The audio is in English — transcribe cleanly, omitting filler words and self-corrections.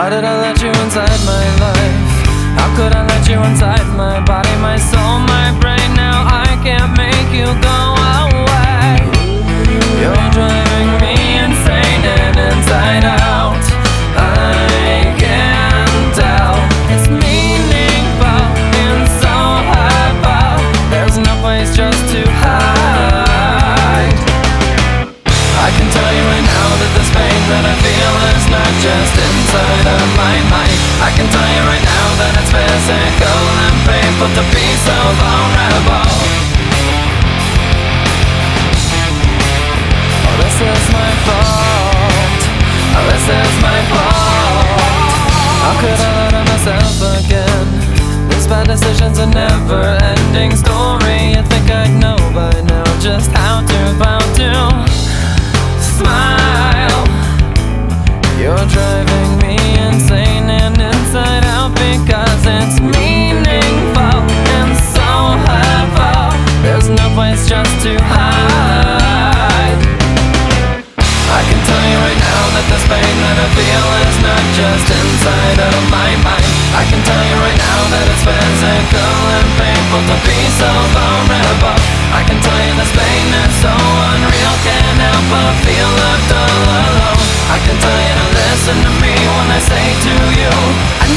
How did I let you inside my life? How could I let you inside my body, my soul, my brain? Now I can't make you go away. You're driving me insane and inside out. I can tell it's meaningful and so high. There's no place just to hide. I can tell you right now that this pain that I feel is not just inside of my mind. I can tell you right now that it's physical and painful to be so vulnerable. Oh, this is my fault. Oh, this is my fault. How could I lie to myself again? These bad decisions are never-ending story. You think I'd know by now just how to smile. You're driving me insane and inside out because it's meaningful and so high. There's no place just to hide. I can tell you right now that this pain that I feel is not just inside of my mind. I can tell you right now that it's physical and painful to be so vulnerable. I can tell you this pain is so unreal, can't help but feel left all alone. I can tell you to listen to me when I say to you, I